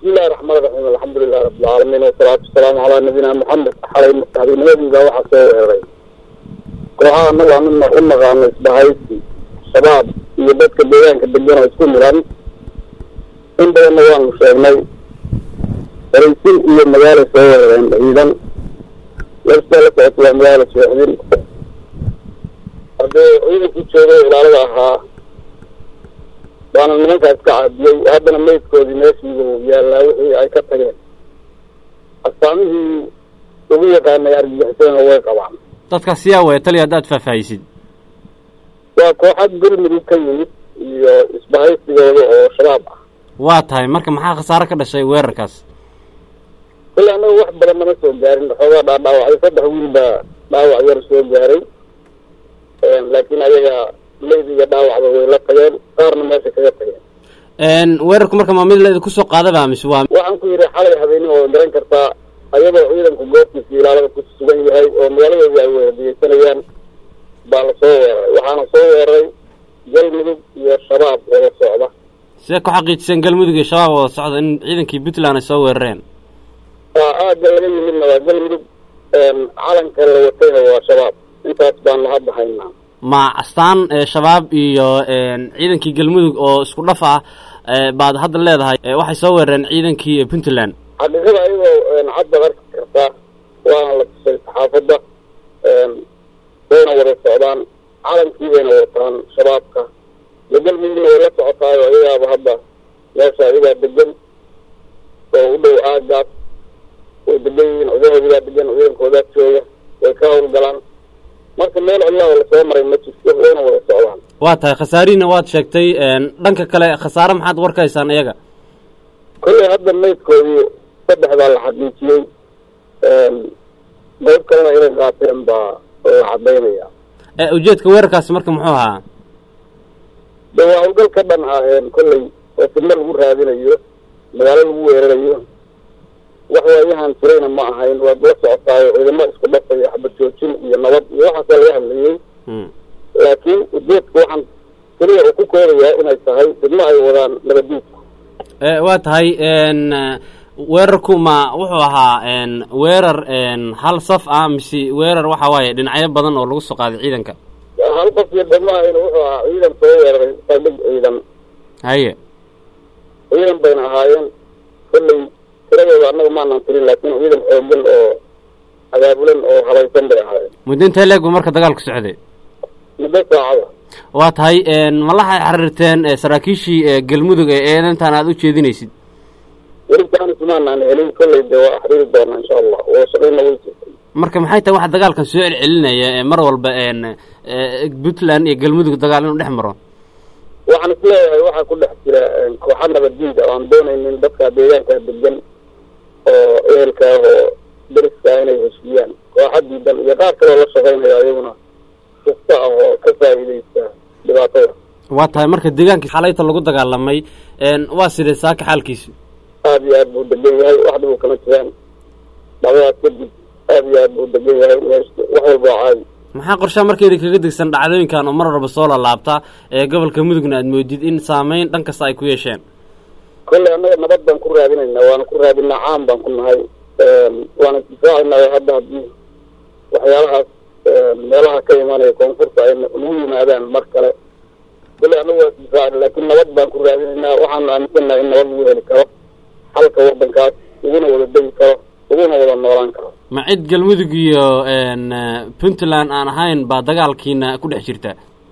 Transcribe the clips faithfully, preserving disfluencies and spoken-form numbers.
بسم الله الرحمن الرحيم الحمد لله رب العالمين والصلاة والسلام على نبينا محمد حالي مستحدين نبي ذا واحد سوى كوها نلا منا أمة عن إسبهايتي شباب يبدك بيان كدجنا يسكن مران إن بين نوان مشاهمي رئيسين إيه مجال سوى إذا لست لك أطلع مجال سوى هذا إذا كنت شوي إلى رجعها وأنا من هناك أتكعب هذا نميت كودي ناسي ويلا أي كتير أستعمله طبيعة أن يرجع حسين هو طبعا dadka siyaa way taliya dad faafaysid waa kooxad gurmud ka yimid iyo isbahaysigooda oo shabaab ah waa tahay marka maxaa khasaare ka dhashay weerarkaas ilaa anagu wax badan nama soo gaarin xoogaa dhaawacay saddex wiil baa dhaawac yar soo gaaray laakiin ayaga leydiga dhaawacda way la tageen qaarna meesha kaga tageen weerarku marka ma mid la idinku soo qaadaba mise waa waxaan ku yidhi xalay habeenimo oo garan kartaa ayadoo ciidanku goobtiisa ilaalada ku sugan yahay oo magaaladooda ay weerariyeysanayaan baa la soo weeraray waxaana soo weeraray galmudug iyo shabaab wada socda sidee ku xaqiijiseen galmudug iyo shabaab wada socda in ciidankii puntland ay soo weerareen waa aagga laga yimidna waa galmudug calanka la watayna waa shabaab intaas baan la hadda haynaa ma astaan shabaab iyo ciidankii galmudug oo isku dhaf ah baad hadda leedahay waxay soo weerareen ciidankii puntland xaqiiqada ayagoo cadda arki kartaa waana la tusay saxaafadda wayna wada socdaan calankii bayna wataan shabaabka iyo galmudugna way la socotaayo ayagaaba hadda meesha ayagaa degan oo u dhow aagaas way degan yihiin odahoodigaa degan ciidankoodaa jooga way ka howlgalaan marka meel cidlaa lasoo maray ma jirto wayna wada socdaan waa tahay khasaarihiina waad sheegtay dhanka kale khasaare maxaad warkaysaan iyaga kolley hadda maydkoodii saddex baa la xaqiijiyey qayb kalena inay qaateen baa la cadaynaya ujeedka weerarkaasi marka muxuu ahaa de waa hawlgal ka dhan ah kolley oo fidno lagu raadinayo magaalo lagu weerarayo wax waayahan jirayna ma ahayn waad la socotaayo ciidamo isku dhafaya xabad joojin iyo nabad iyo waxaasaa laga hadlayey laakiin ujeedka waxaan keliya uu ku koobayaa inay tahay fidno ay wadaan nabadiidka waa tahay weerarku ma wuxuu ahaa weerar hal saf ah mise weerar waxa waaye dhinacyo badan oo lagu soo qaaday ciidanka hal qof iyo dhammaayna wuxuu ahaa ciidan soo weeraray saldhig ciidan haye ciidan bayna ahaayeen kolley tiradooda annaga maanaan tirin laakiin ciidan xoogan oo abaabulan oo habaysan bay ahaayeen muddo intee leeg buu marka dagaalku socday muddo saacada waa tahay ma la xiriirteen saraakiishii galmudug ee eedantan aad u jeedinaysid welitaan ismaanaan helin kolley de waa xiriiri doonaa insha allah oo shaqayna way jirtay marka maxay tahay waxa dagaalkan soo celcelinaya mar walba puntland iyo galmudug dagaal inuu dhex maro waxaan isleeyahay waxaa ku dhex jira kooxa nabaddiid ah aan doonaynin dadka deegaanka degan oo ehelka oo deriska inay heshiiyaan kooxa diidan iyo qaar kaloo la shaqaynaya iyaguna kasta ah oo ka faa'iidaysta dhibaatada waa tahay marka deegaankii xalayta lagu dagaalamay waa sidee saaka xaalkiisu aad iyo aad buu degan yahay wax dhibuu kama jiraan dhacdadaas kadib aad iyo aad buu degan yahay wax walba waa caadi maxaa qorshaha markayda kaga degsan dhacdooyinkan oo mar walba soo lalaabta ee gobolka mudugna aad moodid in saameyn dhan kasta ay ku yeesheen kolley annaga nabad baan ku raadinaynaa waana ku raadinaa caan baan ku nahay waana isdifaacaynaa hadda haddii waxyaalahaas meelaha ka imaanaya koonfurta ay nagu yimaadaan mar kale kolley annaga waa isdifaacina laakiin nabad baan ku raadinaynaa waxaanu aaminsannaha in nabad lagu heli karo xalka waddankaas laguna wada degi karo laguna wada noolaan karo ma cid galmudug iyo puntland aan ahayn baa dagaalkiina ku dhex jirta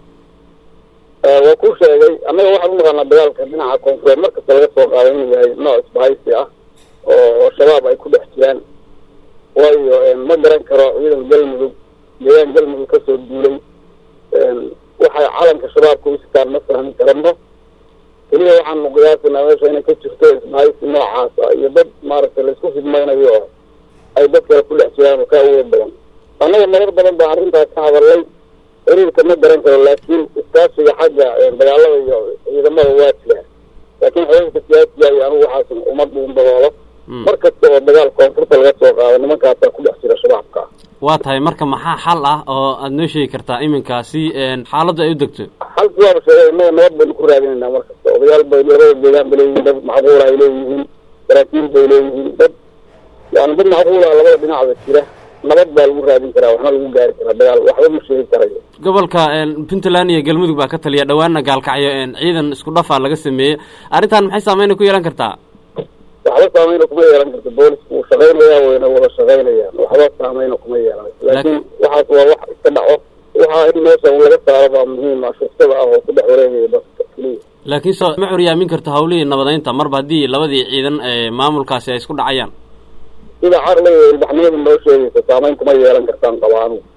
waa ku sheegay annaga waxaan u naqaanaa dagaalka dhinaca koonfureed markasta laga soo qaaday inuu yahay nooc isbahaysi ah oo shabaab ay ku dhex jiraan waayo ma garan karo ciidan galmudug deegaan galmudug kasoo duulay waxay calanka shabaabka u sitaan ma fahmi karano keliya waxaanu qiyaasanaa meesha inay ka jirto isbahaysi noocaas ah iyo dad maaragtay laisku fidmaynayo oo ay dad kale ku dhex jiraan oo ka awood badan annaga marar badan baa arrintaas ka hadalay xiriirka ma garan karo laakiin iskaashiga xagga dagaalada iyo ciidamada waa jiraan laakiin xiriirka siyaasiga iyo anigu waxaas uma dhuundaboodo mar kasta oo dagaal koonfurta laga soo qaado nimankaasaa ku dhex jira shabaabka waa tahay marka maxaa xal ah oo aad noo sheegi kartaa iminkaasi xaaladdu ay u degto xalki waaba sheegay innaga nabad baynu ku raadinaynaa mar kasta odayaal bay labada deegaan ba leeyihiin dad macquul ay leeyihiin saraakiil bay leeyihiin dad yani dad macquula labada dhinacda jira nabad baa lagu raadin karaa waxna lagu gaari karaa dagaal waxba ma sheegi karayo. gobolka puntland iyo galmudug baa ka taliya dhawaana gaalkacyo ciidan isku dhafaa laga sameeyey arrintan maxay saameyn ku yeelan kartaa? waxba saameyna kuma yeelan karto boolisku wuu shaqaynayaa wayna wada shaqaynayaan waxba saameyna kuma yeelan laakiin waxaas waa wax iska dhaco waxaa in meesha laga saaro baa muhiima shuftada ah oo ku dhex wareegaya dadka keliya. laakiin soo ma curyaamin karto hawlihii nabadeynta marba haddii labadii ciidan ee maamulkaasi ay isku dhacayaan? sida carle ilbaxnimadu noo sheegaysa saameyn kuma yeelan kartaan qabaanuhu.